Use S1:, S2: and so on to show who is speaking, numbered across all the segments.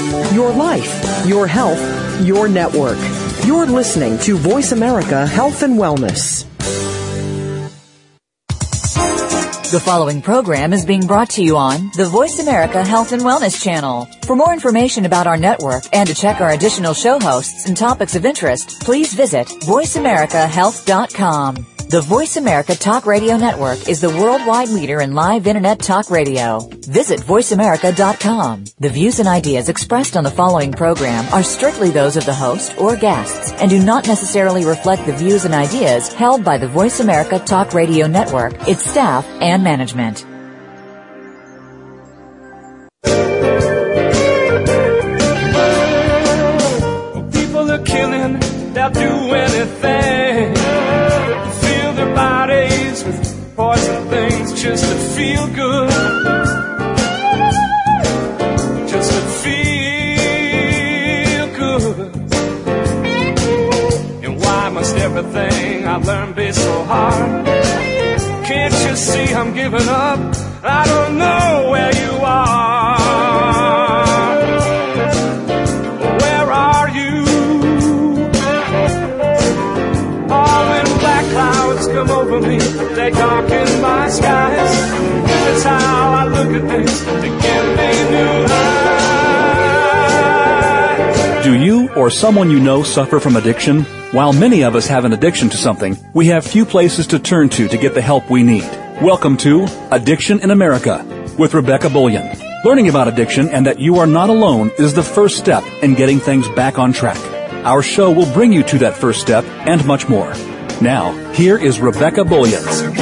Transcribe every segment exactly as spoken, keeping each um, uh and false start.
S1: Your life, your health, your network. You're listening to Voice America Health and Wellness.
S2: The following program is being brought to you on the Voice America Health and Wellness channel. For more information about our network and to check our additional show hosts and topics of interest, please visit voice america health dot com. The Voice America Talk Radio Network is the worldwide leader in live Internet talk radio. Visit voice america dot com. The views and ideas expressed on the following program are strictly those of the host or guests and do not necessarily reflect the views and ideas held by the Voice America Talk Radio Network, its staff, and management.
S3: People are killing, they'll do anything. Fill their bodies with poison things just to feel good. Just to feel good. And why must everything I learn be so hard? Can't you see I'm giving up? I don't know where you are. Where are you? Oh, when black clouds come over me, they darken my skies. That's how I look at this to give me new life.
S4: Do you or someone you know suffer from addiction? While many of us have an addiction to something, we have few places to turn to to get the help we need. Welcome to Addiction in America with Rebecca Bullion. Learning about addiction and that you are not alone is the first step in getting things back on track. Our show will bring you to that first step and much more. Now, here is Rebecca Bullion.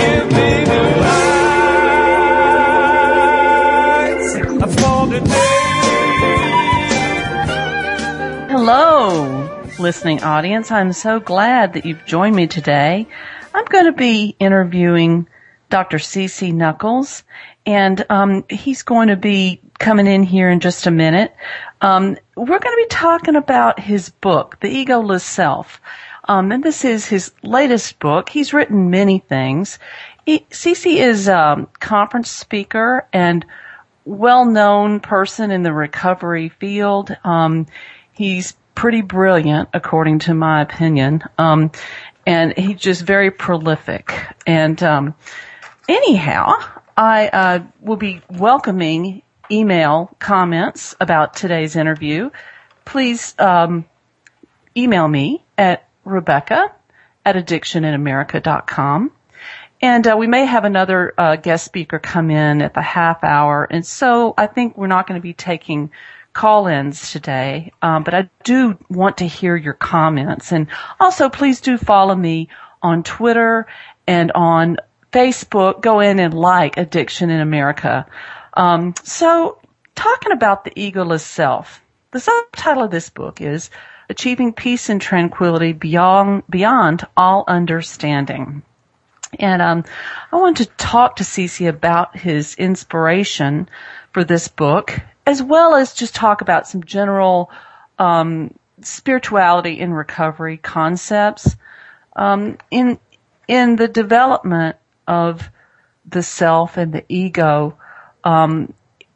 S5: Hello, listening audience. I'm so glad that you've joined me today. I'm going to be interviewing Doctor C C Nuckols, and um, he's going to be coming in here in just a minute. Um, we're going to be talking about his book, The Egoless Self. Um, and this is his latest book. He's written many things. He, C C is a conference speaker and well-known person in the recovery field. Um, he's pretty brilliant, according to my opinion, um, and he's just very prolific. And um, anyhow, I uh, will be welcoming email comments about today's interview. Please um, email me at Rebecca at addiction in america dot com. And uh, we may have another uh, guest speaker come in at the half hour. And so I think we're not going to be taking call-ins today, um, but I do want to hear your comments. And also, please do follow me on Twitter and on Facebook. Go in and like Addiction in America. Um, so, talking about the egoless self, the subtitle of this book is Achieving Peace and Tranquility Beyond Beyond All Understanding. And um, I want to talk to Cece about his inspiration for this book, as well as just talk about some general um, spirituality in recovery concepts. Um, in in the development of the self and the ego, um,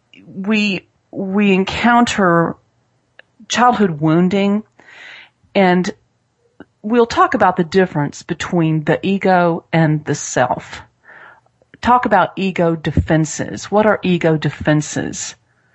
S5: we we encounter childhood wounding, and we'll talk about the difference between the ego and the self. Talk about ego defenses. What are ego defenses?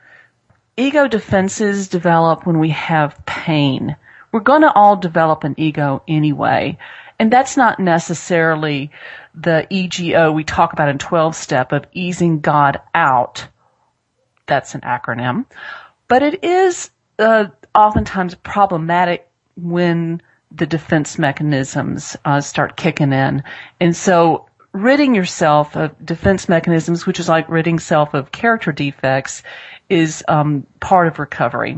S5: Ego defenses develop when we have pain. We're going to all develop an ego anyway. And that's not necessarily the E G O we talk about in twelve-step of easing God out. That's an acronym. But it is uh, oftentimes problematic when the defense mechanisms uh, start kicking in. And so ridding yourself of defense mechanisms, which is like ridding self of character defects, is um, part of recovery.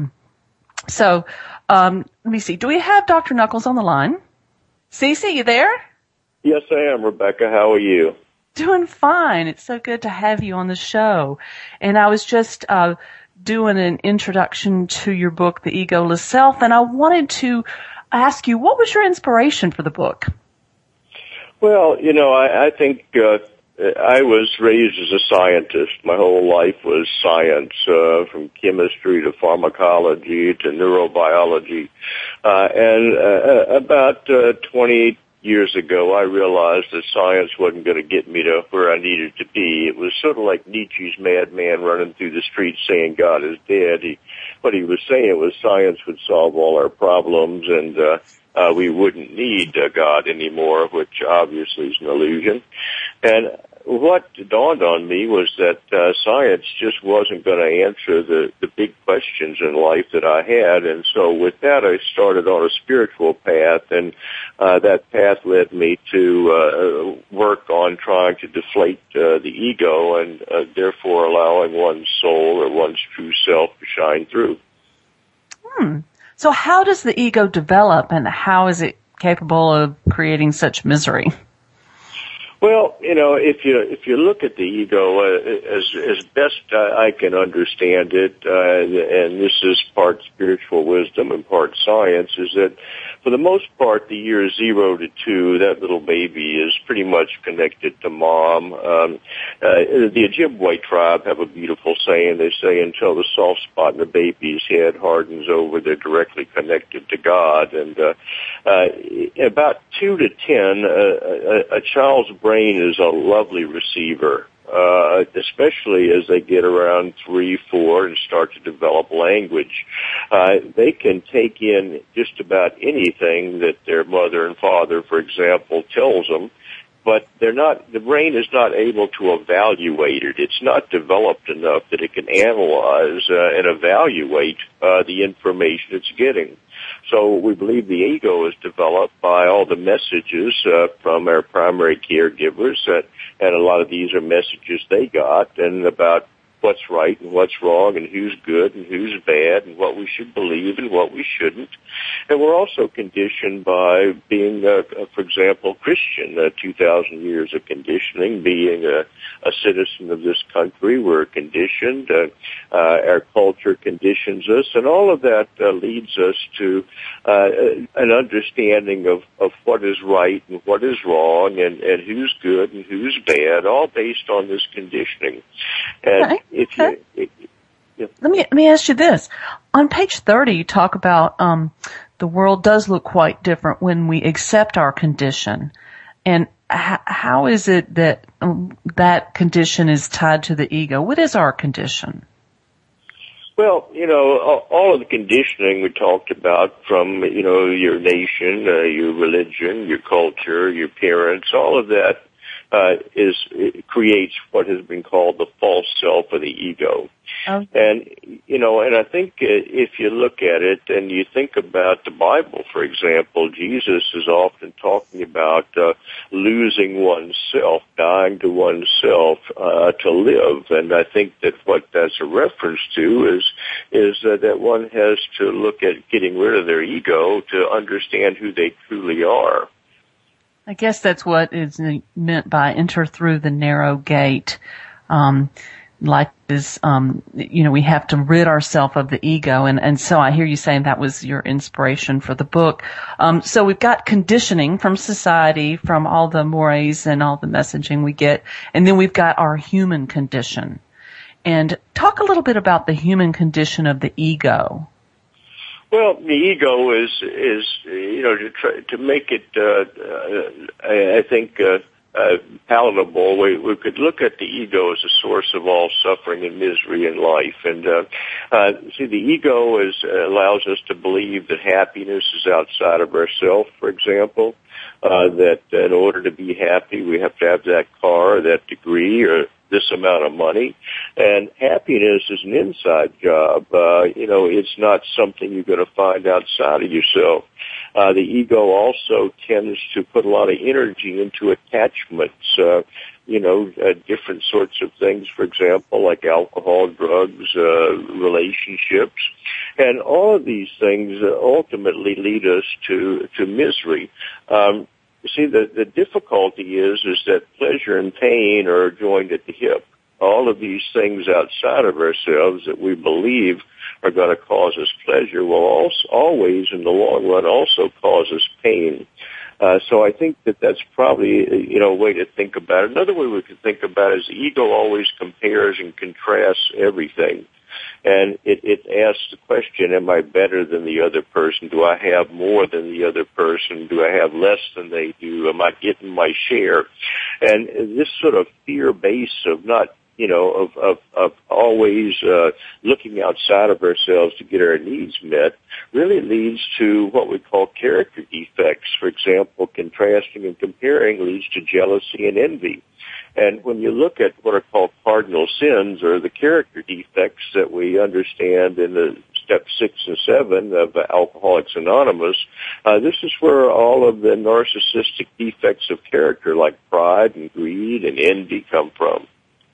S5: So um, let me see. Do we have Doctor Nuckols on the line? Cece, you there?
S6: Yes, I am, Rebecca. How are you?
S5: Doing fine. It's so good to have you on the show. And I was just uh, doing an introduction to your book, The Egoless Self, and I wanted to ask you, what was your inspiration for the book?
S6: Well, you know, I, I think uh, I was raised as a scientist. My whole life was science, uh, from chemistry to pharmacology to neurobiology. Uh, and uh, about uh, twenty years ago, I realized that science wasn't going to get me to where I needed to be. It was sort of like Nietzsche's madman running through the streets saying God is dead. He, what he was saying was science would solve all our problems, and uh, uh, we wouldn't need uh, God anymore, which obviously is an illusion. And what dawned on me was that uh, science just wasn't going to answer the, the big questions in life that I had. And so with that, I started on a spiritual path, and uh, that path led me to uh, work on trying to deflate uh, the ego and uh, therefore allowing one's soul or one's true self to shine through.
S5: Hmm. So how does the ego develop, and how is it capable of creating such misery?
S6: Well, you know, if you if you look at the ego uh, as as best uh, I can understand it, uh, and this is part spiritual wisdom and part science, is that for the most part, the year zero to two, that little baby is pretty much connected to mom. Um, uh, the Ojibwe tribe have a beautiful saying. They say, until the soft spot in the baby's head hardens over, they're directly connected to God. And uh, uh, about two to ten, uh, a, a child's brain is a lovely receiver, uh, especially as they get around three, four, and start to develop language. Uh, they can take in just about anything that their mother and father, for example, tells them, but they're not, the brain is not able to evaluate it. It's not developed enough that it can analyze uh, and evaluate uh, the information it's getting. So we believe the ego is developed by all the messages uh, from our primary caregivers, uh, and a lot of these are messages they got, and about what's right and what's wrong and who's good and who's bad and what we should believe and what we shouldn't. And we're also conditioned by being, uh, for example, Christian, uh, two thousand years of conditioning, being a, a citizen of this country. We're conditioned. Uh, uh, our culture conditions us, and all of that uh, leads us to uh, an understanding of, of what is right and what is wrong and, and who's good and who's bad, all based on this conditioning. And
S5: okay.
S6: if you...
S5: Okay.
S6: It, yeah.
S5: Let me let me ask you this. On page thirty, you talk about um, the world does look quite different when we accept our condition, and h- how is it that um, that condition is tied to the ego? What is our condition?
S6: Well, you know, all of the conditioning we talked about, from, you know, your nation, uh, your religion, your culture, your parents, all of that uh, is it creates what has been called the false self or the ego. Okay. And, you know, and I think if you look at it and you think about the Bible, for example, Jesus is often talking about uh, losing oneself, dying to oneself uh, to live. And I think that what that's a reference to is is uh, that one has to look at getting rid of their ego to understand who they truly are.
S5: I guess that's what is meant by enter through the narrow gate. Um, like is, um, you know, we have to rid ourselves of the ego. And, and so I hear you saying that was your inspiration for the book. Um, so we've got conditioning from society, from all the mores and all the messaging we get. And then we've got our human condition. And talk a little bit about the human condition of the ego.
S6: Well, the ego is, is, you know, to try to make it, uh, uh I, I think, uh, Uh, palatable, we, we could look at the ego as a source of all suffering and misery in life. And uh, uh, see, the ego is uh, allows us to believe that happiness is outside of ourselves, for example, uh, that in order to be happy, we have to have that car or that degree or this amount of money. And happiness is an inside job. Uh, you know, it's not something you're going to find outside of yourself. Uh, the ego also tends to put a lot of energy into attachments, uh, you know, uh, different sorts of things, for example, like alcohol, drugs, uh, relationships. And all of these things uh, ultimately lead us to, to misery. Um, you see, the, the difficulty is, is that pleasure and pain are joined at the hip. All of these things outside of ourselves that we believe are going to cause us pleasure will also, always, in the long run, also cause us pain. Uh, so I think that that's probably, you know, a way to think about it. Another way we could think about it is the ego always compares and contrasts everything. And it, it asks the question, am I better than the other person? Do I have more than the other person? Do I have less than they do? Am I getting my share? And this sort of fear base of not, you know, of, of, of always uh, looking outside of ourselves to get our needs met really leads to what we call character defects. For example, contrasting and comparing leads to jealousy and envy. And when you look at what are called cardinal sins, or the character defects that we understand in the step six and seven of Alcoholics Anonymous, uh, this is where all of the narcissistic defects of character like pride and greed and envy come from.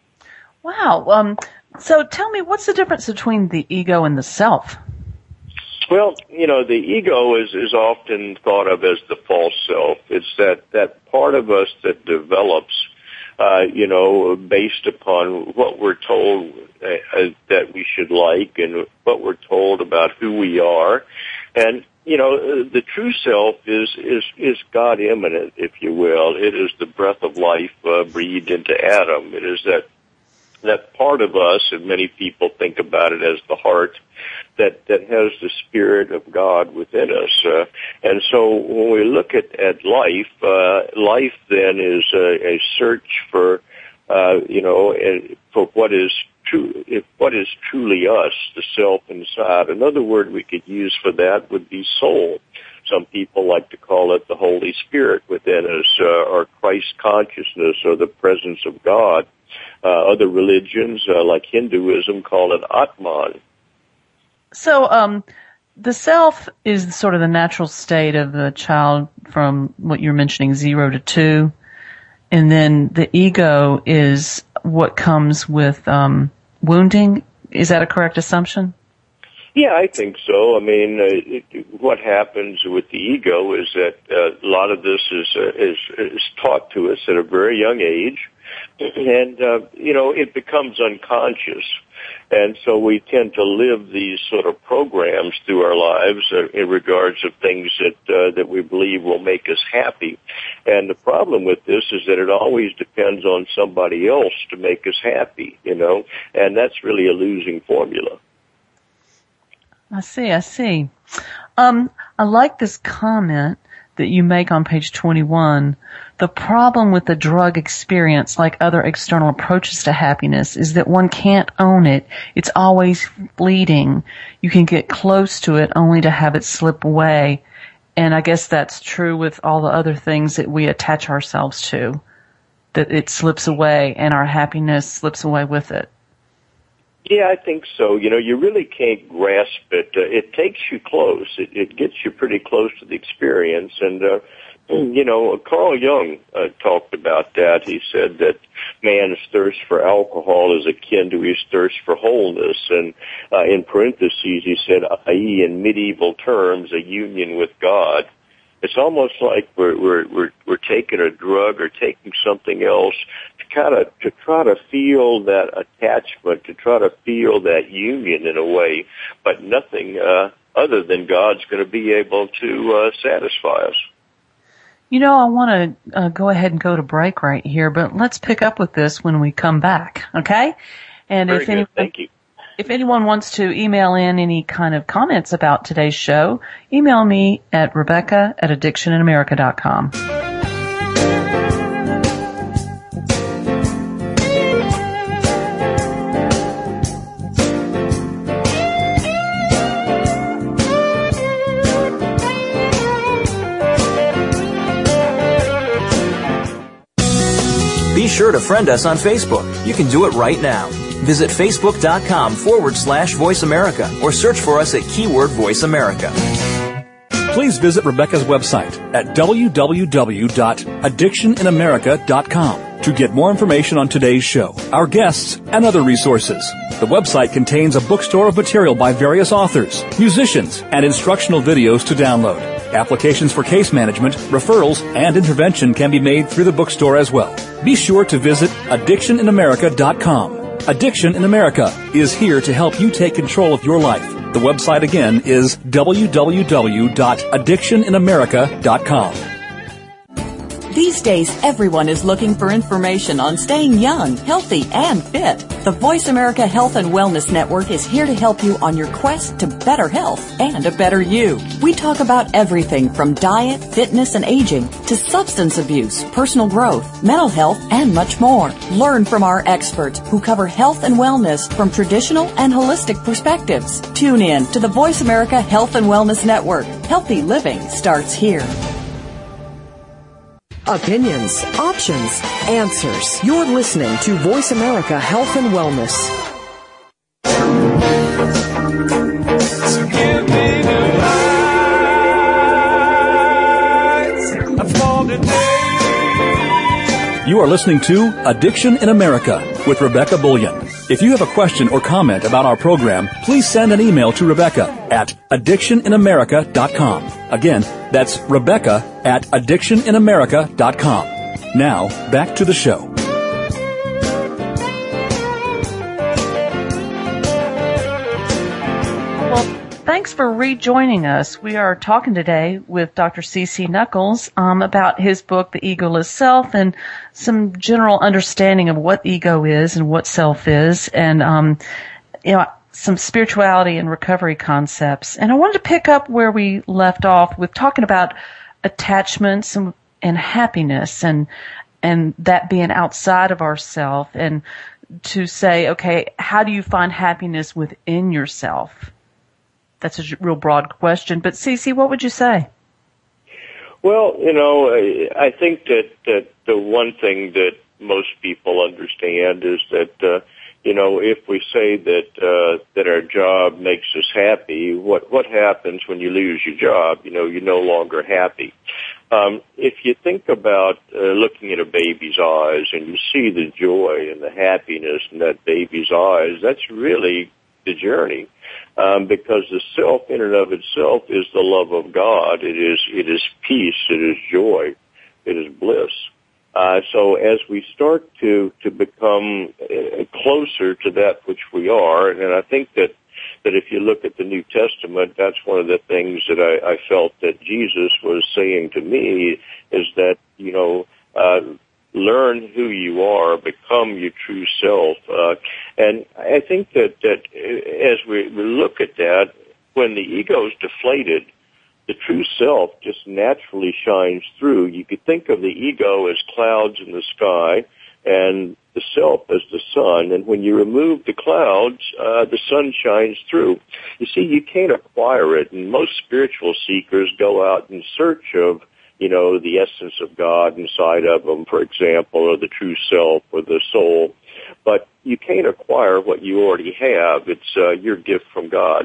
S5: Wow. Um, so tell me, what's the difference between the ego and the self?
S6: Well, you know, the ego is, is often thought of as the false self. It's that, that part of us that develops Uh, you know, based upon what we're told uh, that we should like and what we're told about who we are. And, you know, the true self is, is, is God immanent, if you will. It is the breath of life uh, breathed into Adam. It is that that part of us, and many people think about it as the heart, that, that has the Spirit of God within us. Uh, and so when we look at, at life, uh, life then is a, a search for, uh, you know, for what is true, if what is truly us, the self inside. Another word we could use for that would be soul. Some people like to call it the Holy Spirit within us, uh, or Christ consciousness, or the presence of God. Uh, other religions, uh, like Hinduism, call it Atman.
S5: So, um, the self is sort of the natural state of the child from what you're mentioning, zero to two. And then the ego is what comes with, um, wounding. Is that a correct assumption?
S6: Yeah, I think so. I mean, uh, it, what happens with the ego is that uh, a lot of this is, uh, is, is taught to us at a very young age. And, uh, you know, it becomes unconscious. And so we tend to live these sort of programs through our lives uh, in regards of things that, uh, that we believe will make us happy. And the problem with this is that it always depends on somebody else to make us happy, you know, and that's really a losing formula.
S5: I see, I see. Um, I like this comment that you make on page twenty-one. The problem with the drug experience, like other external approaches to happiness, is that one can't own it. It's always fleeting. You can get close to it only to have it slip away. And I guess that's true with all the other things that we attach ourselves to, that it slips away and our happiness slips away with it.
S6: Yeah, I think so. You know, you really can't grasp it. Uh, it takes you close. It, it gets you pretty close to the experience. And, uh, you know, Carl Jung uh, talked about that. He said that man's thirst for alcohol is akin to his thirst for wholeness. And uh, in parentheses, he said, that is, in medieval terms, a union with God. It's almost like we're, we're, we're, we're taking a drug or taking something else to kind of, to try to feel that attachment, to try to feel that union in a way, but nothing, uh, other than God's going to be able to, uh, satisfy us.
S5: You know, I want to uh, go ahead and go to break right here, but let's pick up with this when we come back, okay? And
S6: Very
S5: if
S6: good.
S5: anyone,
S6: Thank you.
S5: If anyone wants to email in any kind of comments about today's show, email me at Rebecca at addiction in america dot com.
S7: Be sure to friend us on Facebook. You can do it right now. Visit facebook.com forward slash Voice America or search for us at keyword Voice America.
S4: Please visit Rebecca's website at w w w dot addiction in america dot com to get more information on today's show, our guests, and other resources. The website contains a bookstore of material by various authors, musicians, and instructional videos to download. Applications for case management, referrals, and intervention can be made through the bookstore as well. Be sure to visit addiction in america dot com. Addiction in America is here to help you take control of your life. The website again is w w w dot addiction in america dot com.
S8: These days, everyone is looking for information on staying young, healthy, and fit. The Voice America Health and Wellness Network is here to help you on your quest to better health and a better you. We talk about everything from diet, fitness, and aging to substance abuse, personal growth, mental health, and much more. Learn from our experts who cover health and wellness from traditional and holistic perspectives. Tune in to the Voice America Health and Wellness Network. Healthy living starts here.
S1: Opinions, options, answers. You're listening to Voice America Health and Wellness.
S3: So give me the lights. I fall today.
S4: You are listening to Addiction in America with Rebecca Bullion. If you have a question or comment about our program, please send an email to Rebecca at addiction in america dot com. Again, that's Rebecca at addiction in america dot com. Now, back to the show.
S5: Well, thanks for rejoining us. We are talking today with Doctor C C Nuckolls um, about his book, The Egoless Self, and some general understanding of what ego is and what self is, and um, you know, some spirituality and recovery concepts. And I wanted to pick up where we left off with talking about attachments and, and happiness, and and that being outside of ourself, and to say, okay, how do you find happiness within yourself? That's a real broad question. But Cece, what would you say?
S6: Well, you know, I think that, that the one thing that most people understand is that, uh, you know, if we say that uh, that our job makes us happy, what what happens when you lose your job? You know, you're no longer happy. Um, if you think about uh, looking at a baby's eyes and you see the joy and the happiness in that baby's eyes, that's really the journey. Um, because the self in and of itself is the love of God. It is, it is peace. It is joy. It is bliss. Uh, so as we start to, to become uh, closer to that which we are, and I think that, that if you look at the New Testament, that's one of the things that I, I felt that Jesus was saying to me is that, you know, uh, learn who you are, become your true self. Uh, and I think that, that as we, we look at that, when the ego is deflated, the true self just naturally shines through. You could think of the ego as clouds in the sky and the self as the sun. And when you remove the clouds, uh, the sun shines through. You see, you can't acquire it. And most spiritual seekers go out in search of, you know, the essence of God inside of them, for example, or the true self or the soul. But you can't acquire what you already have. It's uh, your gift from God.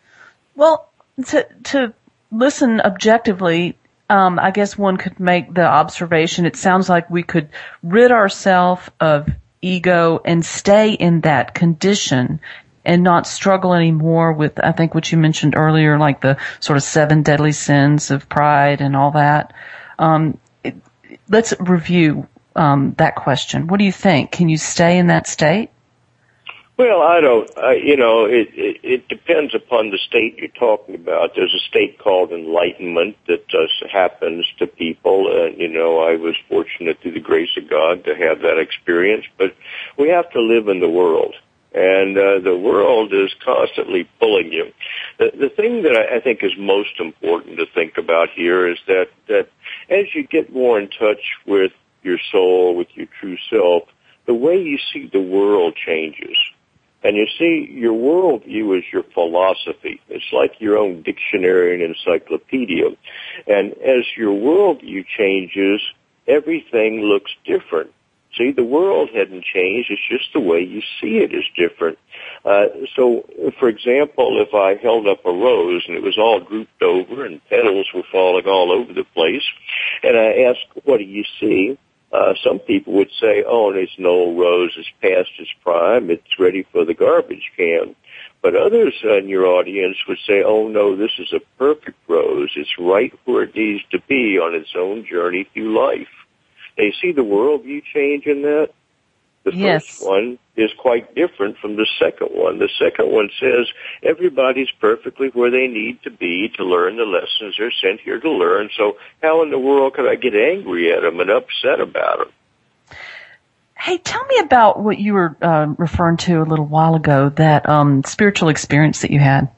S5: Well, to to listen objectively, um, I guess one could make the observation, it sounds like we could rid ourselves of ego and stay in that condition and not struggle anymore with, I think, what you mentioned earlier, like the sort of seven deadly sins of pride and all that. Um, it, let's review um, that question. What do you think? Can you stay in that state?
S6: Well, I don't, I, you know, it, it, it depends upon the state you're talking about. There's a state called enlightenment that just happens to people. And, you know, I was fortunate through the grace of God to have that experience. But we have to live in the world. And uh, the world is constantly pulling you. The, the thing that I, I think is most important to think about here is that, that as you get more in touch with your soul, with your true self, the way you see the world changes. And you see, your worldview is your philosophy. It's like your own dictionary and encyclopedia. And as your worldview changes, everything looks different. See, the world hadn't changed. It's just the way you see it is different. Uh, so, for example, if I held up a rose and it was all grouped over and petals were falling all over the place, and I asked, what do you see? Uh, some people would say, oh, it's an old rose. It's past its prime. It's ready for the garbage can. But others in your audience would say, oh, no, this is a perfect rose. It's right where it needs to be on its own journey through life. They see the worldview change in that. The
S5: yes.
S6: first one is quite different from the second one. The second one says everybody's perfectly where they need to be to learn the lessons they're sent here to learn, so how in the world could I get angry at them and upset about them?
S5: Hey, tell me about what you were uh, referring to a little while ago, that um, spiritual experience that you had.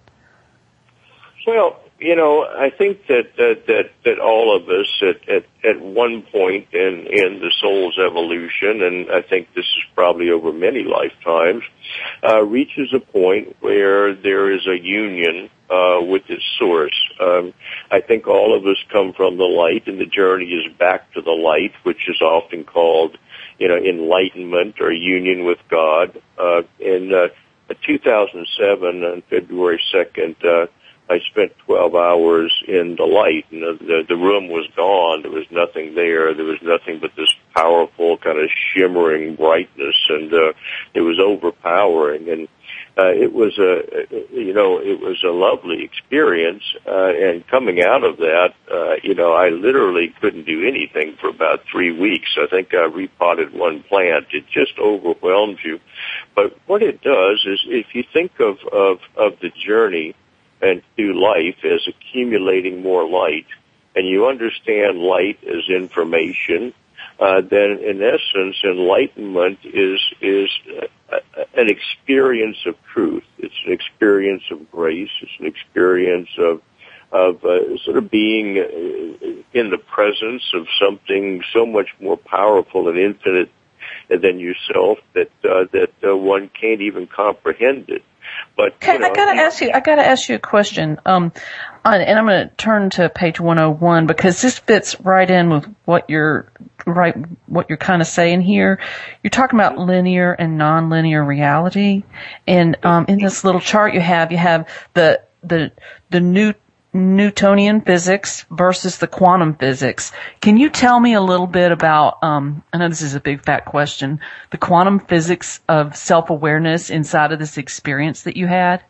S6: Well, you know, I think that that that, that all of us at, at at one point in in the soul's evolution, and I think this is probably over many lifetimes, uh, reaches a point where there is a union uh, with its source. Um, I think all of us come from the light, and the journey is back to the light, which is often called, you know, enlightenment or union with God. Uh, in uh, two thousand seven, on February second. Uh, I spent twelve hours in the light, and the, the, the room was gone. There was nothing there. There was nothing but this powerful kind of shimmering brightness, and uh, it was overpowering. And uh, it was a, you know, it was a lovely experience. Uh, and coming out of that, uh, you know, I literally couldn't do anything for about three weeks. I think I repotted one plant. It just overwhelmed you. But what it does is, if you think of of, of the journey and through life as accumulating more light, and you understand light as information, uh, then in essence, enlightenment is is uh, an experience of truth. It's an experience of grace. It's an experience of of uh, sort of being in the presence of something so much more powerful and infinite than yourself that uh, that uh, one can't even comprehend it. But
S5: okay,
S6: you know,
S5: I gotta ask you. I gotta ask you a question. Um, on, and I'm going to turn to page one oh one, because this fits right in with what you're right. What you're kind of saying here. You're talking about linear and nonlinear reality, and um, in this little chart you have, you have the the the new. Newtonian physics versus the quantum physics. Can you tell me a little bit about, um, I know this is a big fat question, the quantum physics of self-awareness inside of this experience that you had?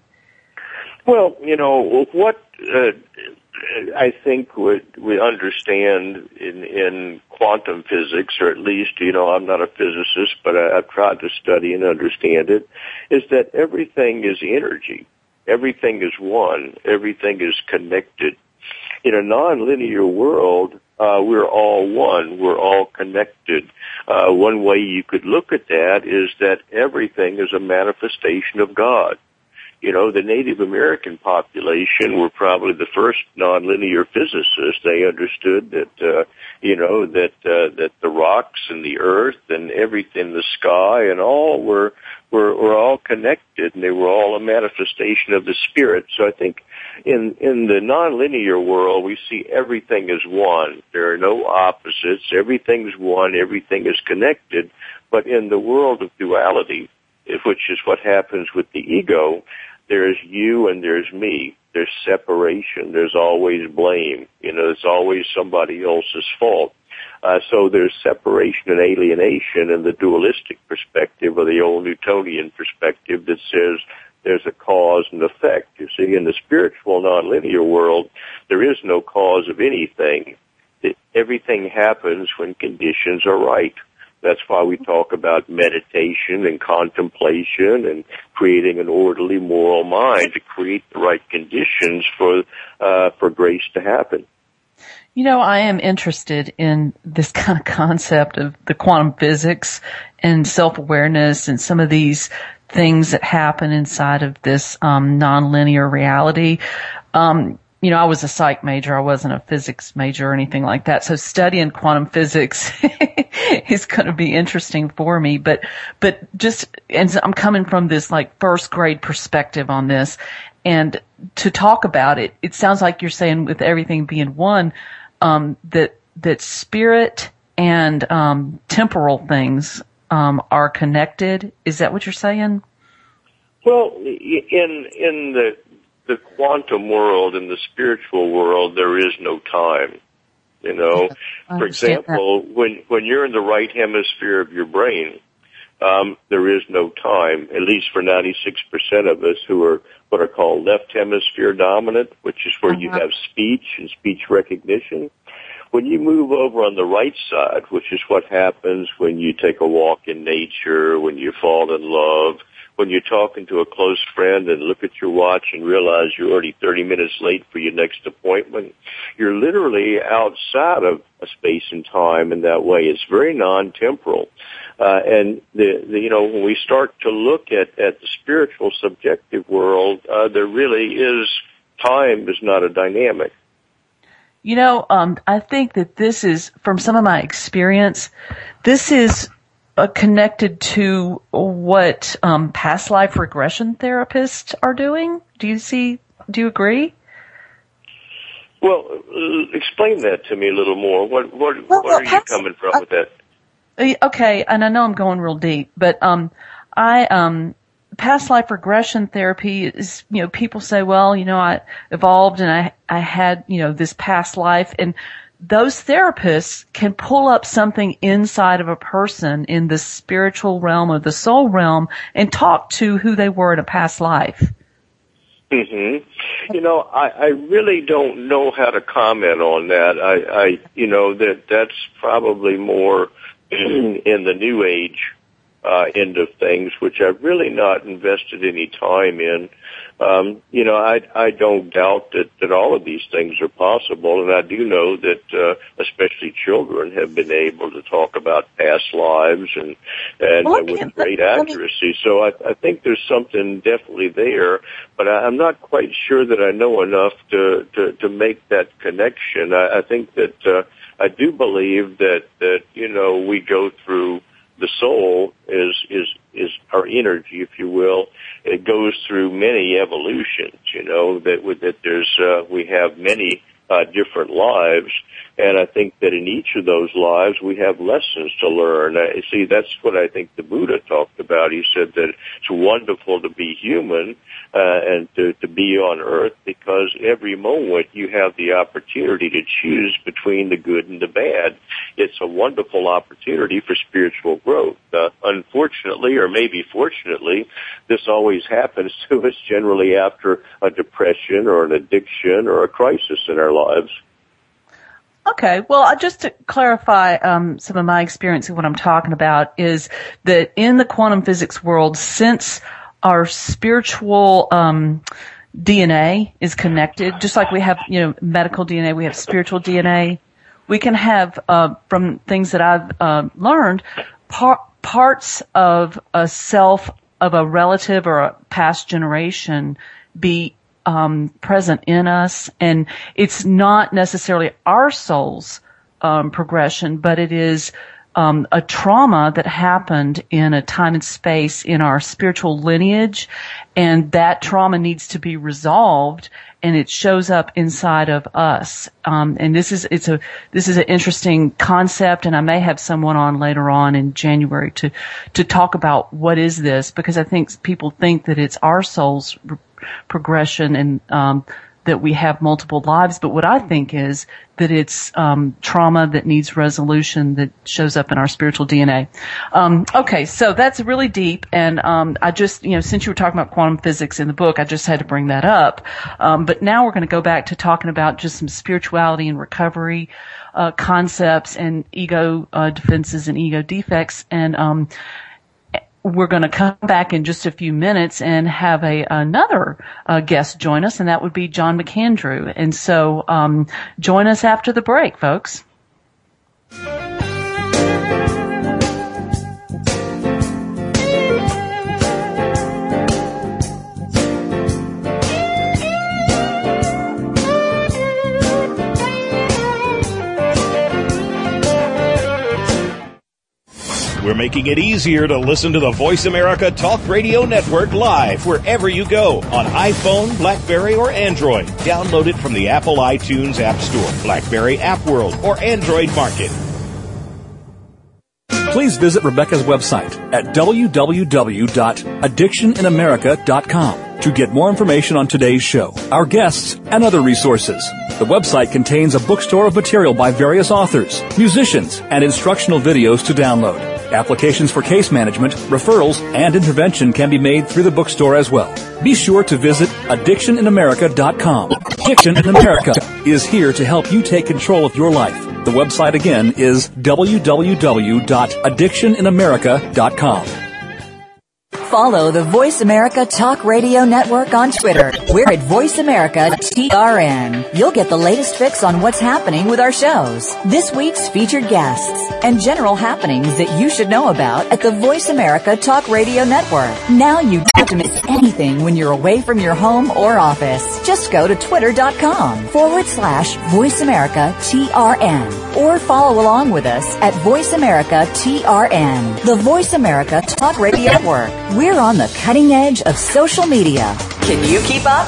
S6: Well, you know, what uh, I think we, we understand in, in quantum physics, or at least, you know, I'm not a physicist, but I, I've tried to study and understand it, is that everything is energy. Everything is one. Everything is connected. In a nonlinear world, uh, we're all one. We're all connected. Uh, one way you could look at that is that everything is a manifestation of God. You know, the Native American population were probably the first nonlinear physicists. They understood that, uh, you know, that, uh, that the rocks and the earth and everything, the sky and all were, were, were all connected, and they were all a manifestation of the spirit. So I think in, in the nonlinear world, we see everything as one. There are no opposites. Everything's one. Everything is connected. But in the world of duality, which is what happens with the ego, there's you and there's me. There's separation. There's always blame. You know, it's always somebody else's fault. Uh, so there's separation and alienation in the dualistic perspective, or the old Newtonian perspective that says there's a cause and effect. You see, in the spiritual nonlinear world, there is no cause of anything. It, everything happens when conditions are right. That's why we talk about meditation and contemplation and creating an orderly moral mind to create the right conditions for uh, for grace to happen.
S5: You know, I am interested in this kind of concept of the quantum physics and self-awareness and some of these things that happen inside of this um, nonlinear reality. Um, You know, I was a psych major. I wasn't a physics major or anything like that. So studying quantum physics is going to be interesting for me. But, but just, and I'm coming from this like first grade perspective on this. And to talk about it, it sounds like you're saying with everything being one, um, that, that spirit and, um, temporal things, um, are connected. Is that what you're saying?
S6: Well, in, in the, the quantum world, in the spiritual world, there is no time. You know, for example, that. when when you're in the right hemisphere of your brain, um, there is no time. At least for ninety-six percent of us who are what are called left hemisphere dominant, which is where uh-huh. you have speech and speech recognition. When you move over on the right side, which is what happens when you take a walk in nature, when you fall in love, when you're talking to a close friend and look at your watch and realize you're already thirty minutes late for your next appointment, you're literally outside of a space and time in that way. It's very non-temporal. Uh, and the, the, you know, when we start to look at, at the spiritual subjective world, uh, there really is, time is not a dynamic.
S5: You know, um, I think that this is, from some of my experience, this is uh, connected to what um, past life regression therapists are doing. Do you see, do you agree?
S6: Well, uh, explain that to me a little more. What, what,
S5: well,
S6: where are
S5: well,
S6: you coming from uh, with that?
S5: Okay, and I know I'm going real deep, but um, I um, past life regression therapy is, you know, people say, well, you know, I evolved and I I had, you know, this past life, and those therapists can pull up something inside of a person in the spiritual realm or the soul realm and talk to who they were in a past life.
S6: Mm-hmm. You know, I, I really don't know how to comment on that. I, I you know, that that's probably more in the New Age uh, end of things, which I've really not invested any time in. Um, you know, I, I don't doubt that, that all of these things are possible, and I do know that uh, especially children have been able to talk about past lives and, and
S5: well,
S6: uh, with me, great accuracy. Me... So I, I think there's something definitely there, but I, I'm not quite sure that I know enough to, to, to make that connection. I, I think that uh, I do believe that, that, you know, we go through the soul is, is, is our energy, if you will. It goes through many evolutions, you know, that, that there's, uh, we have many, uh, different lives. And I think that in each of those lives, we have lessons to learn. Uh, see, that's what I think the Buddha talked about. He said that it's wonderful to be human, uh, and to, to be on earth, because every moment you have the opportunity to choose between the good and the bad. It's a wonderful opportunity for spiritual growth. Uh, unfortunately, or maybe fortunately, this always happens to us generally after a depression or an addiction or a crisis in our lives.
S5: Okay, well, just to clarify um, some of my experience of what I'm talking about is that in the quantum physics world, since our spiritual um, D N A is connected, just like we have, you know, medical D N A, we have spiritual D N A. We can have, uh, from things that I've uh, learned, par- parts of a self of a relative or a past generation be Um, present in us, and it's not necessarily our soul's um, progression, but it is um, a trauma that happened in a time and space in our spiritual lineage, and that trauma needs to be resolved, and it shows up inside of us. Um, and this is it's a this is an interesting concept, and I may have someone on later on in January to to talk about what is this, because I think people think that it's our soul's progression and um, that we have multiple lives, but what I think is that it's um, trauma that needs resolution that shows up in our spiritual D N A. Um, okay, so that's really deep, and um, I just, you know, since you were talking about quantum physics in the book, I just had to bring that up. Um, but now we're going to go back to talking about just some spirituality and recovery uh, concepts and ego uh, defenses and ego defects, and um, we're going to come back in just a few minutes and have a another uh, guest join us, and that would be John McAndrew. And so um, join us after the break, folks.
S9: We're making it easier to listen to the Voice America Talk Radio Network live wherever you go on iPhone, BlackBerry, or Android. Download it from the Apple iTunes App Store, BlackBerry App World, or Android Market.
S4: Please visit Rebecca's website at w w w dot addiction in america dot com to get more information on today's show, our guests, and other resources. The website contains a bookstore of material by various authors, musicians, and instructional videos to download. Applications for case management, referrals, and intervention can be made through the bookstore as well. Be sure to visit addiction in america dot com. Addiction in America is here to help you take control of your life. The website again is w w w dot addiction in america dot com.
S2: Follow the Voice America Talk Radio Network on Twitter. We're at Voice America T R N. You'll get the latest fix on what's happening with our shows, this week's featured guests, and general happenings that you should know about at the Voice America Talk Radio Network. Now you don't have to miss anything when you're away from your home or office. Just go to twitter.com forward slash Voice America T R N or follow along with us at Voice America T R N, the Voice America Talk Radio Network. We're on the cutting edge of social media. Can you keep up?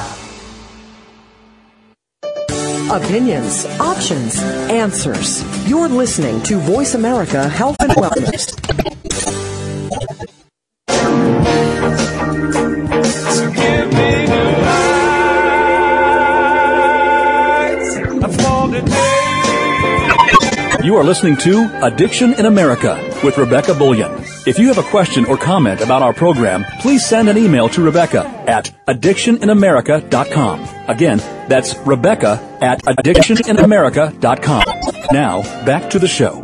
S1: Opinions, options, answers. You're listening to Voice America Health and Wellness.
S3: So give me the lights for the day.
S4: You are listening to Addiction in America with Rebecca Bullion. If you have a question or comment about our program, please send an email to Rebecca at addiction in america dot com. Again, that's Rebecca at addiction in america dot com. Now, back to the show.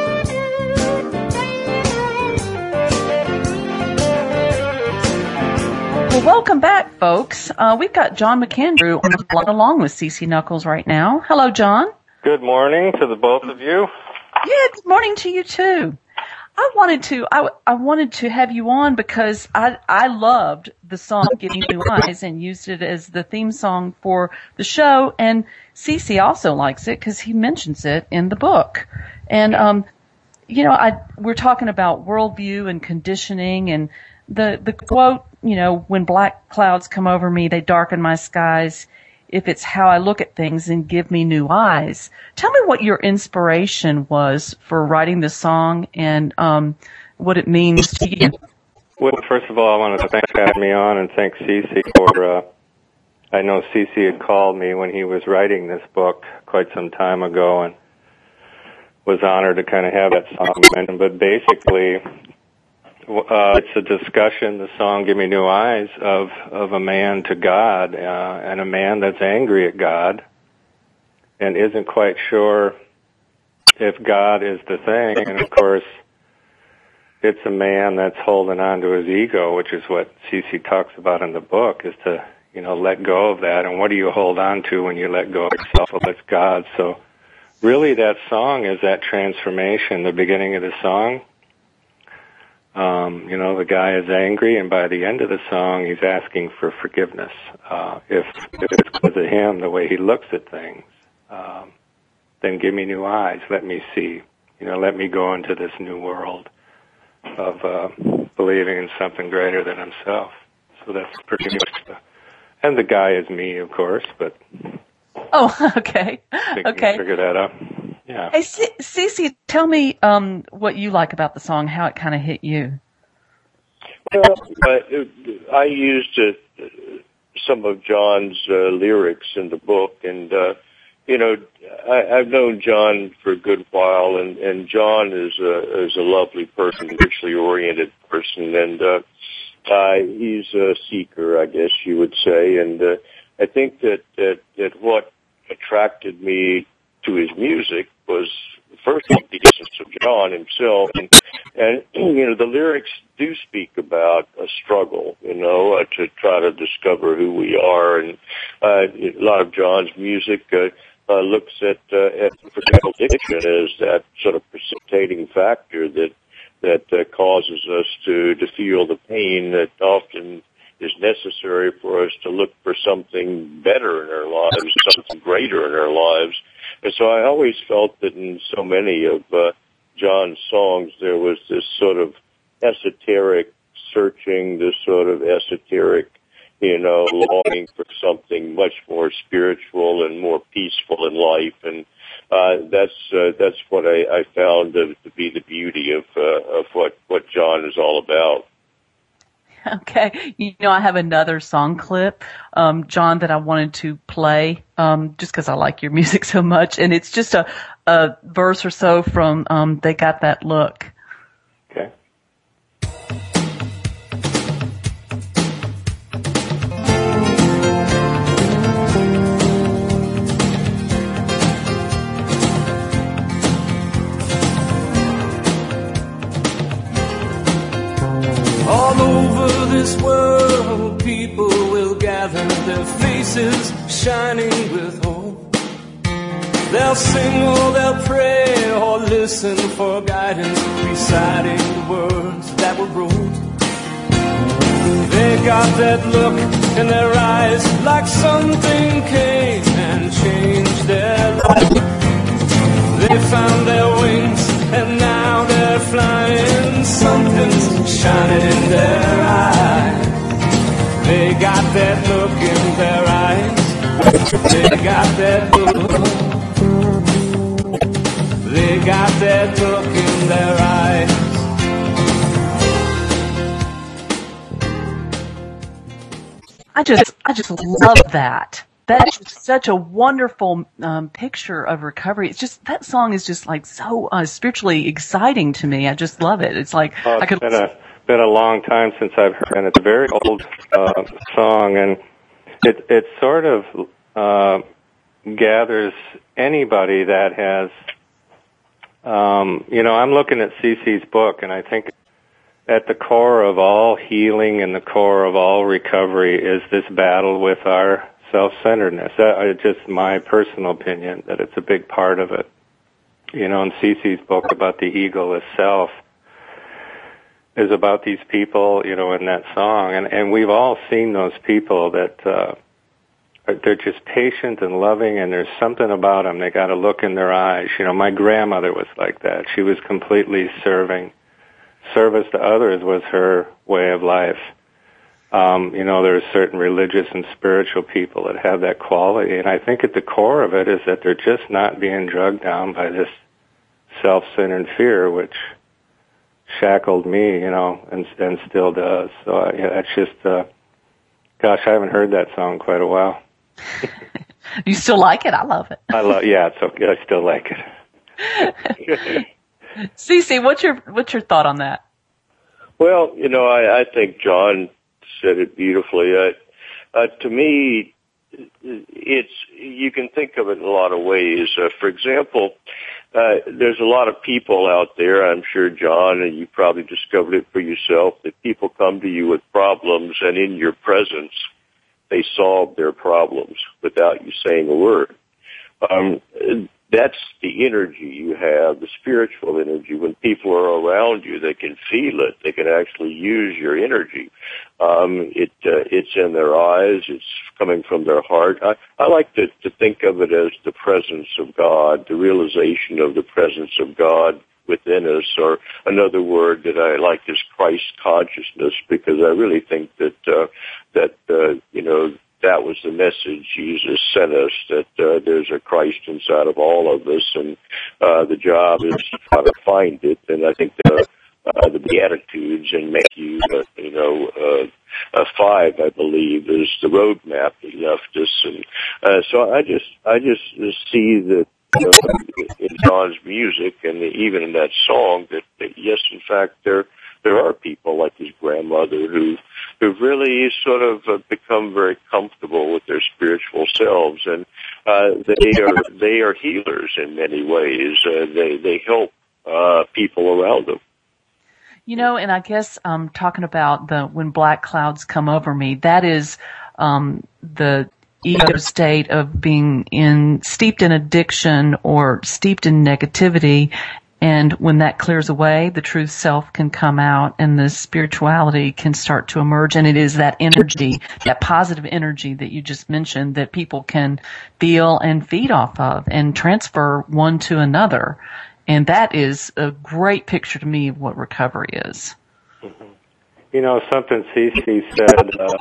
S5: Well, welcome back, folks. Uh, we've got John McAndrew on the line along with Cece Knuckles right now. Hello, John.
S10: Good morning to the both of you.
S5: Yeah, good morning to you too. I wanted to, I, I wanted to have you on because I, I loved the song Give Me New Eyes and used it as the theme song for the show. And Cece also likes it because he mentions it in the book. And, um, you know, I, we're talking about worldview and conditioning and the, the quote, you know, when black clouds come over me, they darken my skies. If it's how I look at things, then give me new eyes. Tell me what your inspiration was for writing this song and um, what it means to you.
S10: Well, first of all, I want to thank having me on and thank Cece for, uh, I know Cece had called me when he was writing this book quite some time ago and was honored to kind of have that song mentioned. But basically, Uh, it's a discussion, the song Give Me New Eyes, of, of a man to God, uh, and a man that's angry at God and isn't quite sure if God is the thing. And, of course, it's a man that's holding on to his ego, which is what Cece talks about in the book, is to, you know, let go of that. And what do you hold on to when you let go of yourself? Well, it's God. So really that song is that transformation, the beginning of the song. Um, you know, the guy is angry, and by the end of the song, he's asking for forgiveness. Uh, if, if it's because of him, the way he looks at things, um, then give me new eyes. Let me see. You know, let me go into this new world of uh, believing in something greater than himself. So that's pretty much the... And the guy is me, of course, but...
S5: Oh, okay. Okay.
S10: Figure that out. Yeah.
S5: Hey, C- Cece, tell me um, what you like about the song, how it kind of hit you.
S6: Well, I, I used uh, some of John's uh, lyrics in the book, and uh, you know, I, I've known John for a good while, and, and John is a, is a lovely person, spiritually oriented person, and uh, uh, he's a seeker, I guess you would say, and uh, I think that, that that what attracted me to his music was first the essence of John himself, and, and you know the lyrics do speak about a struggle, you know, uh, to try to discover who we are, and uh, a lot of John's music uh, uh, looks at uh, at for example, addiction as that sort of precipitating factor that that uh, causes us to to feel the pain that often is necessary for us to look for something better in our lives, something greater in our lives. And so I always felt that in so many of uh, John's songs there was this sort of esoteric searching, this sort of esoteric, you know, longing for something much more spiritual and more peaceful in life. And uh, that's uh, that's what I, I found to, to be the beauty of uh, of what, what John is all about.
S5: Okay. You know, I have another song clip, um, John, that I wanted to play, um, just because I like your music so much. And it's just a, a verse or so from, um, They Got That Look.
S10: Okay.
S3: with hope. They'll sing or they'll pray or listen for guidance, reciting the words that were wrote. They got that look in their eyes like something came and changed their life. They found their wings and now they're flying. Something's shining in their eyes. They got that look in their eyes. They got that look. They got that look in their eyes.
S5: I just, I just love that. That's such a wonderful um, picture of recovery. It's just, that song is just like so uh, spiritually exciting to me. I just love it. It's like
S10: oh, it's
S5: I could.
S10: Been a, been a long time since I've heard, and it's a very old uh, song, and it it sort of uh, gathers anybody that has. Um, you know, I'm looking at Cece's book, and I think at the core of all healing and the core of all recovery is this battle with our self-centeredness. That is just my personal opinion, that it's a big part of it. You know, in Cece's book about the egoless self is about these people, you know, in that song. And, and we've all seen those people that uh, they're just patient and loving, and there's something about them. They got a look in their eyes. You know, my grandmother was like that. She was completely serving. Service to others was her way of life. Um, you know, there are certain religious and spiritual people that have that quality, and I think at the core of it is that they're just not being drugged down by this self-centered fear, which shackled me, you know, and and still does. So uh, yeah, that's just, uh, gosh, I haven't heard that song in quite a while.
S5: You still like it? I love it.
S10: I love, yeah, it's okay. I still like it.
S5: Cece, what's your what's your thought on that?
S6: Well, you know, I, I think John said it beautifully. Uh, uh, to me, it's you can think of it in a lot of ways. Uh, for example, uh, there's a lot of people out there. I'm sure, John, and you probably discovered it for yourself, that people come to you with problems, and in your presence, they solve their problems without you saying a word. Um, That's the energy you have, the spiritual energy. When people are around you, they can feel it. They can actually use your energy. Um, it, uh, it's in their eyes. It's coming from their heart. I, I like to, to think of it as the presence of God, the realization of the presence of God within us, or another word that I like is Christ consciousness, because I really think that, uh, that, uh, you know, that was the message Jesus sent us, that uh, there's a Christ inside of all of us, and uh, the job is how to find it. And I think the, uh, the Beatitudes in Matthew, uh, you know, uh, uh, five, I believe, is the roadmap he left us. And uh, so I just, I just see that uh, in John's music and even in that song that, that yes, in fact, there there are people like his grandmother who who've really sort of uh, become very comfortable with their spiritual selves, and uh, they are they are healers in many ways. Uh, they they help uh, people around them.
S5: You know, and I guess um, talking about the when black clouds come over me, that is um, the ego state of being in steeped in addiction or steeped in negativity. And when that clears away, the true self can come out and the spirituality can start to emerge. And it is that energy, that positive energy that you just mentioned, that people can feel and feed off of and transfer one to another. And that is a great picture to me of what recovery is.
S10: Mm-hmm. You know, something Cece said, uh,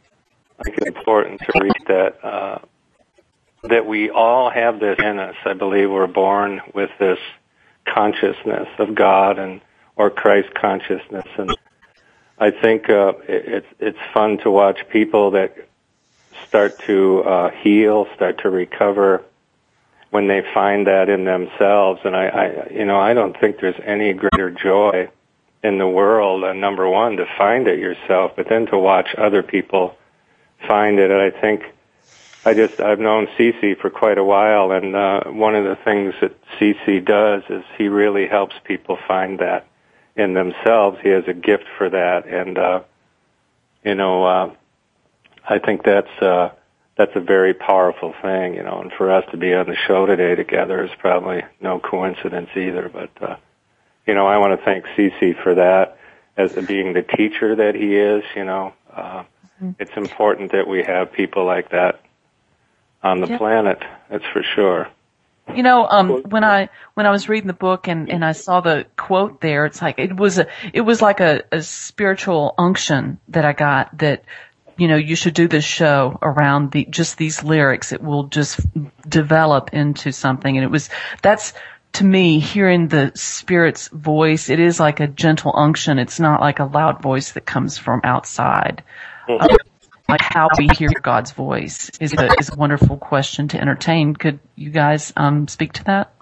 S10: I think it's important to read that, uh, that we all have this in us. I believe we're born with this consciousness of God and or Christ consciousness, and I think uh, it, it's it's fun to watch people that start to uh, heal, start to recover when they find that in themselves. And I, I, you know, I don't think there's any greater joy in the world. Uh, number one, to find it yourself, but then to watch other people find it. And I think. I just, I've known Cece for quite a while, and uh, one of the things that Cece does is he really helps people find that in themselves. He has a gift for that, and, uh, you know, uh, I think that's uh, that's a very powerful thing, you know, and for us to be on the show today together is probably no coincidence either. But, uh, you know, I want to thank Cece for that, as being the teacher that he is, you know. Uh, mm-hmm. It's important that we have people like that on the yeah. planet, that's for sure.
S5: You know, um, when I when I was reading the book and, and I saw the quote there, it's like it was a it was like a, a spiritual unction that I got that, you know, you should do this show around the just these lyrics. It will just develop into something, and it was that's to me hearing the Spirit's voice. It is like a gentle unction. It's not like a loud voice that comes from outside. Mm-hmm. Um, Like how we hear God's voice is a, is a wonderful question to entertain. Could you guys um, speak to that?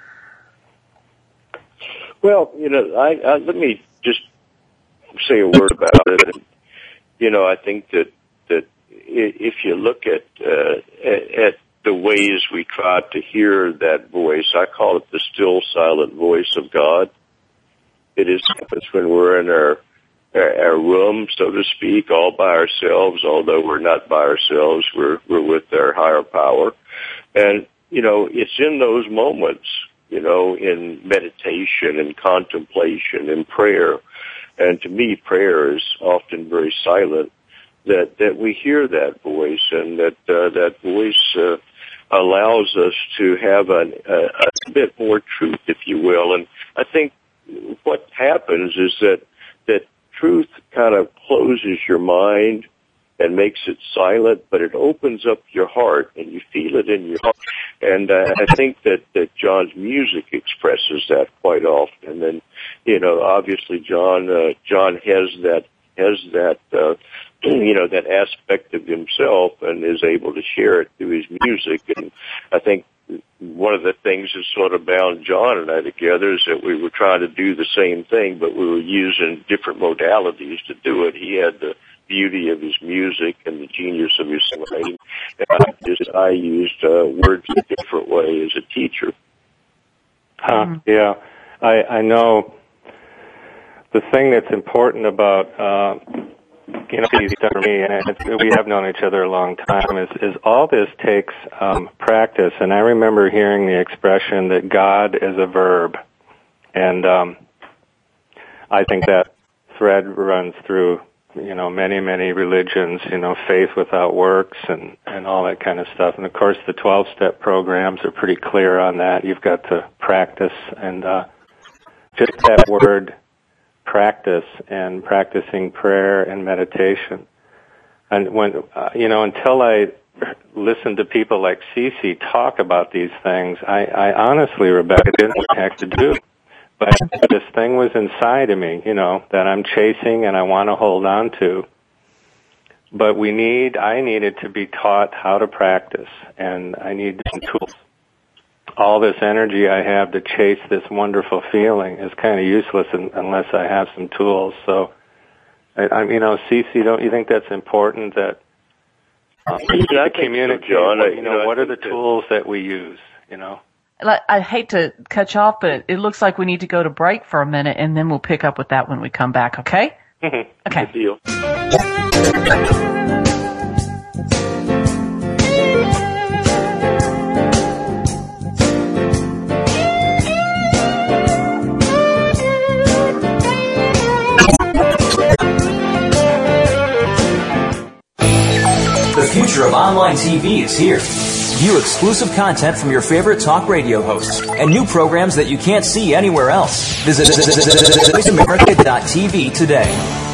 S6: Well, you know, I, I, let me just say a word about it. You know, I think that that if you look at uh, at, at the ways we try to hear that voice, I call it the still, silent voice of God. It is when we're in our our room, so to speak, all by ourselves, although we're not by ourselves, we're, we're with our higher power. And, you know, it's in those moments, you know, in meditation and contemplation and prayer. And to me, prayer is often very silent, that, that we hear that voice, and that, uh, that voice, uh, allows us to have an, a, a bit more truth, if you will. And I think what happens is that, that truth kind of closes your mind and makes it silent, but it opens up your heart, and you feel it in your heart. And uh, I think that, that John's music expresses that quite often. And, you know, obviously John, uh, John has that, has that, uh, you know, that aspect of himself and is able to share it through his music. And I think one of the things that sort of bound John and I together is that we were trying to do the same thing, but we were using different modalities to do it. He had the beauty of his music and the genius of his writing, and I, just, I used uh, words in a different way as a teacher.
S10: Huh, yeah, I, I know the thing that's important about uh, you know, for me, and it's, we have known each other a long time, is, is all this takes um, practice. And I remember hearing the expression that God is a verb. And um, I think that thread runs through, you know, many, many religions, you know, faith without works and, and all that kind of stuff. And, of course, the twelve-step programs are pretty clear on that. You've got to practice. And uh, just that word practice and practicing prayer and meditation. And when, uh, you know, until I listened to people like Cece talk about these things, I, I honestly, Rebecca, didn't know what the heck to do. But this thing was inside of me, you know, that I'm chasing and I want to hold on to. But we need, I needed to be taught how to practice, and I need some tools. All this energy I have to chase this wonderful feeling is kind of useless in, unless I have some tools. So, I, I you know, Cece, don't you think that's important that um,
S6: yeah,
S10: communicate?
S6: So, John.
S10: You know, what are the tools that we use? You know,
S5: I hate to cut you off, but it looks like we need to go to break for a minute, and then we'll pick up with that when we come back. Okay?
S10: Mm-hmm.
S5: Okay.
S6: Good deal.
S7: The future of online T V is here. View exclusive content from your favorite talk radio hosts and new programs that you can't see anywhere else. Visit voice america dot t v today.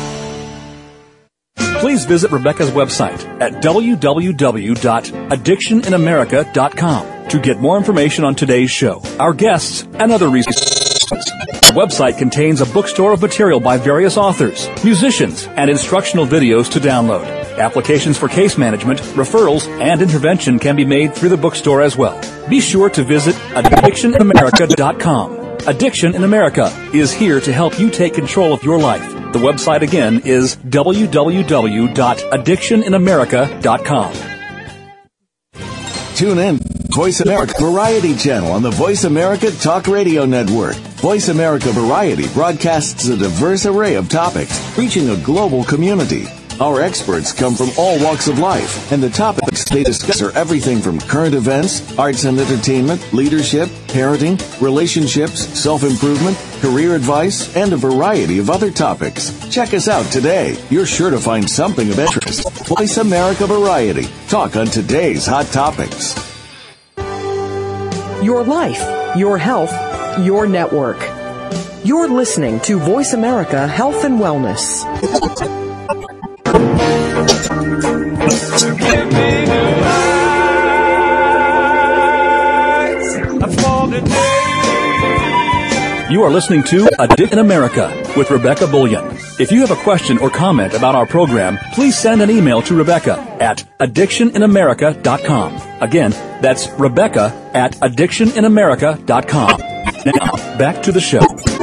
S4: Please visit Rebecca's website at w w w dot addiction in america dot com to get more information on today's show, our guests, and other resources. Our website contains a bookstore of material by various authors, musicians, and instructional videos to download. Applications for case management, referrals, and intervention can be made through the bookstore as well. Be sure to visit addiction in america dot com. Addiction in America is here to help you take control of your life. The website again is w w w dot addiction in america dot com.
S11: Tune in. Voice America Variety Channel on the Voice America Talk Radio Network. Voice America Variety broadcasts a diverse array of topics, reaching a global community. Our experts come from all walks of life, and the topics they discuss are everything from current events, arts and entertainment, leadership, parenting, relationships, self-improvement, career advice, and a variety of other topics. Check us out today. You're sure to find something of interest. Voice America Variety. Talk on today's hot topics.
S1: Your life, your health, your network. You're listening to Voice America Health and Wellness.
S4: You are listening to Addiction in America with Rebecca Bullion. If you have a question or comment about our program, please send an email to Rebecca at addiction in america dot com. Again, that's Rebecca at addiction in america dot com. Now, back to the show.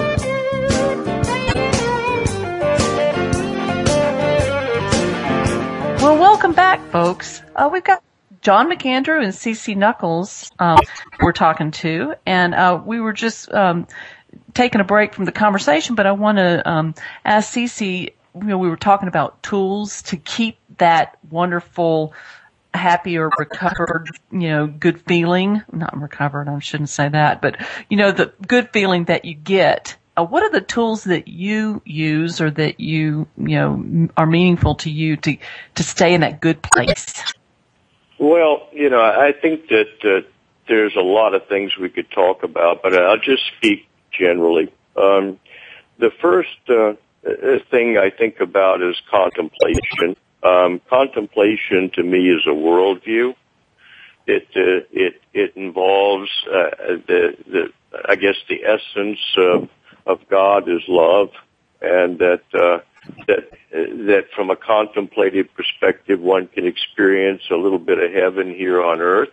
S5: Well, welcome back, folks. Uh, we've got John McAndrew and Cece Nuckols um, we're talking to, and uh, we were just um, taking a break from the conversation, but I want to um, ask Cece, you know, we were talking about tools to keep that wonderful, happy or recovered, you know, good feeling. Not recovered, I shouldn't say that, but, you know, the good feeling that you get. Uh, what are the tools that you use or that you, you know, are meaningful to you to, to stay in that good place?
S6: Well, you know, I think that uh, there's a lot of things we could talk about, but I'll just speak generally. Um, the first uh, thing I think about is contemplation. Um, contemplation to me is a worldview. It uh, it it involves uh, the the I guess the essence of of God is love, and that uh, that that from a contemplative perspective, one can experience a little bit of heaven here on earth,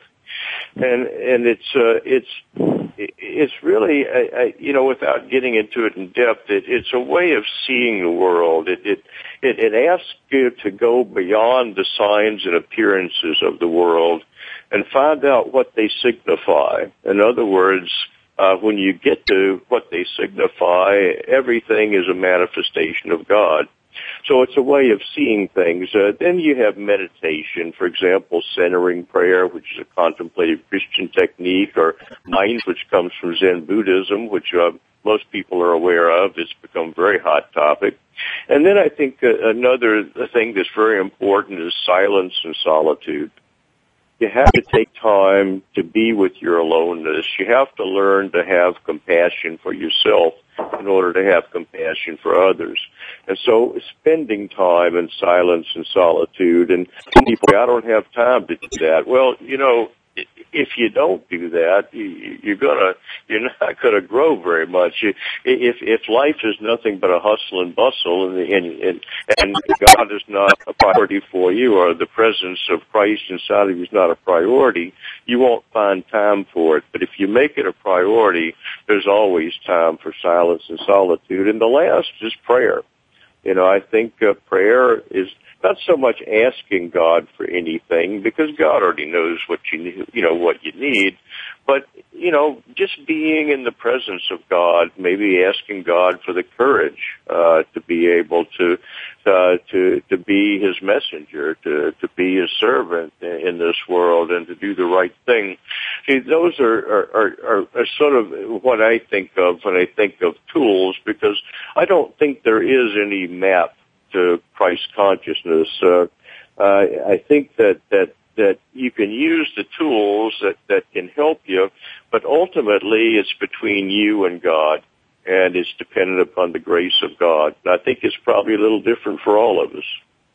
S6: and and it's uh, it's it's really I, I, you know, without getting into it in depth, it, it's a way of seeing the world. It it it, it asks you to go beyond the signs and appearances of the world and find out what they signify. In other words, Uh, when you get to what they signify, everything is a manifestation of God. So it's a way of seeing things. Uh, then you have meditation, for example, centering prayer, which is a contemplative Christian technique, or mind, which comes from Zen Buddhism, which uh, most people are aware of. It's become a very hot topic. And then I think uh, another thing that's very important is silence and solitude. You have to take time to be with your aloneness. You have to learn to have compassion for yourself in order to have compassion for others. And so spending time in silence and solitude, and people, I don't have time to do that. Well, you know, if you don't do that, you're gonna, you're not gonna grow very much. If, if life is nothing but a hustle and bustle, and, and, and God is not a priority for you, or the presence of Christ inside of you is not a priority, you won't find time for it. But if you make it a priority, there's always time for silence and solitude. And the last is prayer. You know, I think uh, prayer is not so much asking God for anything, because God already knows what you need, you know, what you need, but, you know, just being in the presence of God, maybe asking God for the courage, uh, to be able to, uh, to, to be His messenger, to, to be His servant in this world, and to do the right thing. See, those are, are, are, are sort of what I think of when I think of tools, because I don't think there is any map to Christ consciousness. Uh, uh, I think that, that, that you can use the tools that, that can help you, but ultimately it's between you and God, and it's dependent upon the grace of God. And I think it's probably a little different for all of us.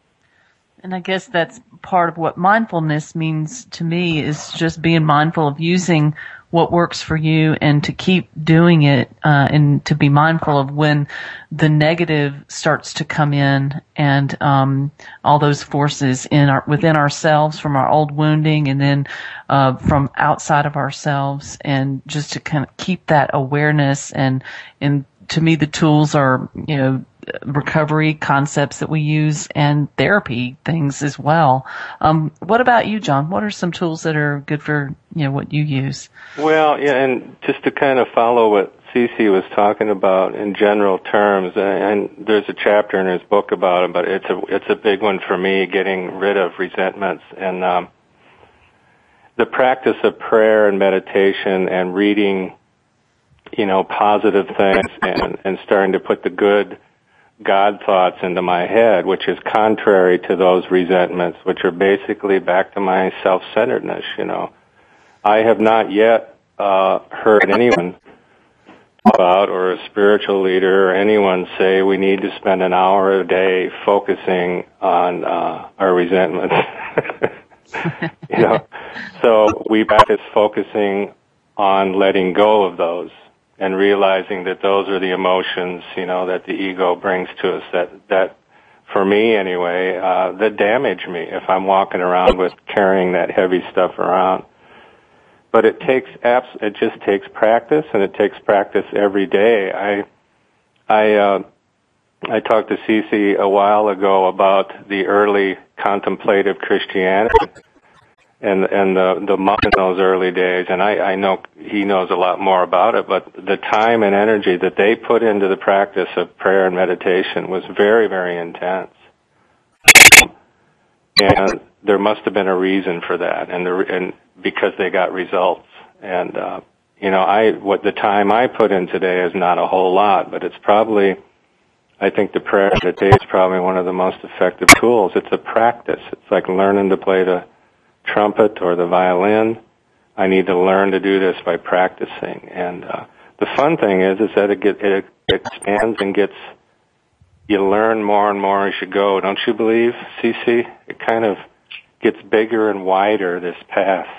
S5: And I guess that's part of what mindfulness means to me, is just being mindful of using what works for you, and to keep doing it, uh, and to be mindful of when the negative starts to come in, and um, all those forces in our within ourselves from our old wounding, and then uh, from outside of ourselves, and just to kind of keep that awareness. And and to me, the tools are, you know, recovery concepts that we use, and therapy things as well. Um, what about you, John? What are some tools that are good for, you know, what you use?
S10: Well, yeah, and just to kind of follow what Cece was talking about in general terms, and there's a chapter in his book about it, but it's a it's a big one for me, getting rid of resentments. And um, the practice of prayer and meditation and reading, you know, positive things and, and starting to put the good God thoughts into my head, which is contrary to those resentments, which are basically back to my self-centeredness, you know. I have not yet uh, heard anyone about, or a spiritual leader or anyone say we need to spend an hour a day focusing on uh, our resentments. You know, so we practice focusing on letting go of those and realizing that those are the emotions, you know, that the ego brings to us that, that for me anyway, uh, that damage me if I'm walking around with carrying that heavy stuff around. But it takes abs- it just takes practice, and it takes practice every day. I, I, uh, I talked to Cece a while ago about the early contemplative Christianity and and the the monk in those early days, and I, I know he knows a lot more about it, but the time and energy that they put into the practice of prayer and meditation was very, very intense. And there must have been a reason for that, and the, and because they got results. And uh, you know, I what the time I put in today is not a whole lot, but it's probably, I think the prayer and meditation is probably one of the most effective tools. It's a practice. It's like learning to play the trumpet or the violin. I need to learn to do this by practicing. And uh, the fun thing is, is that it, get, it expands and gets, you learn more and more as you go. Don't you believe, Cece? It kind of gets bigger and wider, this path.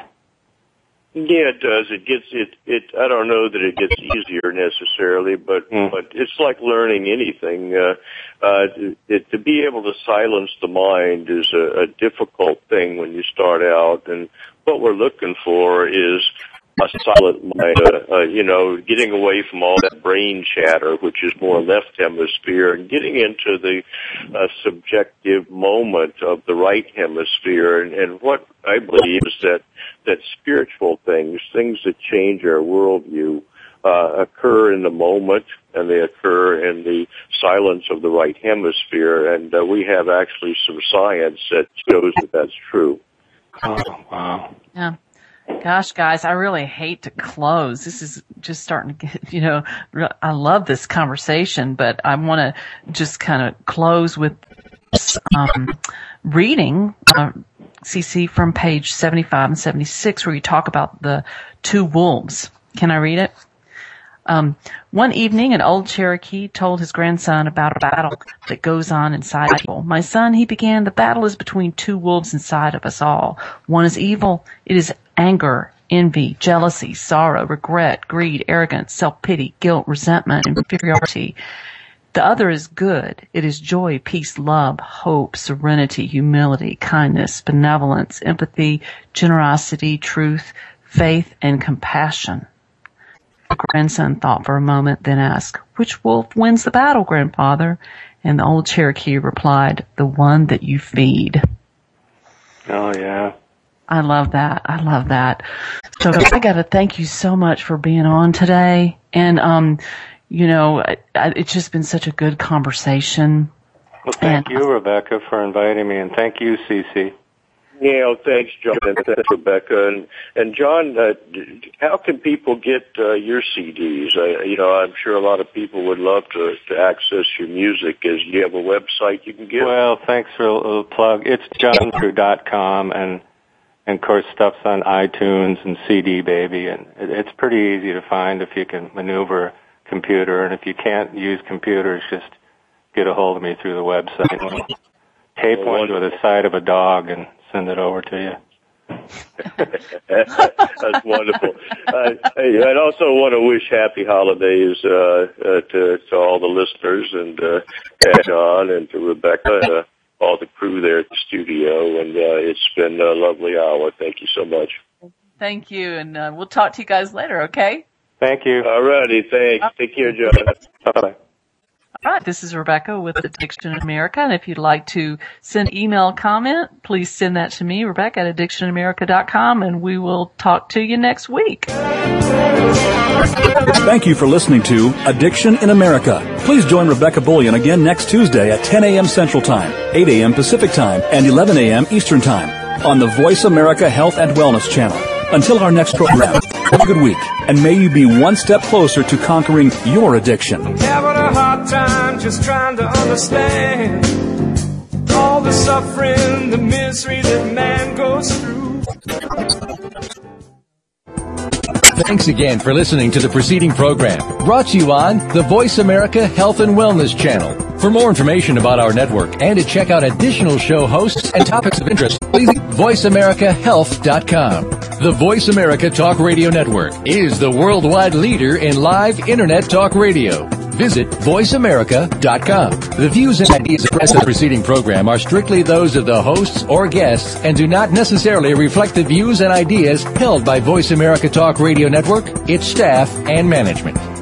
S6: Yeah, it does. It gets it. It. I don't know that it gets easier necessarily, but mm. but it's like learning anything. Uh, uh, it, to be able to silence the mind is a, a difficult thing when you start out, and what we're looking for is a silent mind. Uh, uh, you know, getting away from all that brain chatter, which is more left hemisphere, and getting into the uh, subjective moment of the right hemisphere. And, and what I believe is that that spiritual things, things that change our worldview, uh, occur in the moment, and they occur in the silence of the right hemisphere. And uh, we have actually some science that shows that that's true.
S10: Oh, wow.
S5: Yeah. Gosh, guys, I really hate to close. This is just starting to get, you know, I love this conversation, but I want to just kind of close with this, um, reading, uh, C C, from page seventy-five and seventy-six, where you talk about the two wolves. Can I read it? Um, one evening, an old Cherokee told his grandson about a battle that goes on inside people. My son, he began, the battle is between two wolves inside of us all. One is evil. It is anger, envy, jealousy, sorrow, regret, greed, arrogance, self-pity, guilt, resentment, inferiority. The other is good. It is joy, peace, love, hope, serenity, humility, kindness, benevolence, empathy, generosity, truth, faith, and compassion. The grandson thought for a moment, then asked, "Which wolf wins the battle, grandfather?" And the old Cherokee replied, "The one that you feed."
S10: Oh, yeah.
S5: I love that. I love that. So I got to thank you so much for being on today. And, um, you know, it's just been such a good conversation.
S10: Well, thank and, you, Rebecca, for inviting me, and thank you, Cece.
S6: Yeah, well, thanks, John, and thanks, Rebecca. And, and John, uh, how can people get uh, your C Ds? Uh, you know, I'm sure a lot of people would love to, to access your music. Is you have a website you can get?
S10: Well, thanks for a little plug. It's john drew dot com, and, and, of course, stuff's on iTunes and C D Baby, and it, it's pretty easy to find if you can maneuver a computer. And if you can't use computers, just get a hold of me through the website. We'll tape one to the side of a dog and send it over to you.
S6: That's wonderful. Uh, I'd also want to wish happy holidays uh, uh, to, to all the listeners, and uh, to John and to Rebecca and uh, all the crew there at the studio. And uh, it's been a lovely hour. Thank you so much.
S5: Thank you, and uh, we'll talk to you guys later, okay?
S10: Thank you.
S6: All righty, thanks. Take care, John.
S10: Bye-bye.
S5: All right, this is Rebecca with Addiction in America, and if you'd like to send email comment, please send that to me, Rebecca at addiction america dot com, and we will talk to you next week.
S4: Thank you for listening to Addiction in America. Please join Rebecca Bullion again next Tuesday at ten a.m. Central Time, eight a.m. Pacific Time, and eleven a.m. Eastern Time on the Voice America Health and Wellness Channel. Until our next program, have a good week, and may you be one step closer to conquering your addiction.
S3: Having a hard time just trying to understand all the suffering, the misery that man goes through.
S12: Thanks again for listening to the preceding program, brought to you on the Voice America Health and Wellness Channel. For more information about our network and to check out additional show hosts and topics of interest, please visit voice america health dot com. The Voice America Talk Radio Network is the worldwide leader in live Internet talk radio. Visit voice america dot com. The views and ideas expressed in the preceding program are strictly those of the hosts or guests and do not necessarily reflect the views and ideas held by Voice America Talk Radio Network, its staff, and management.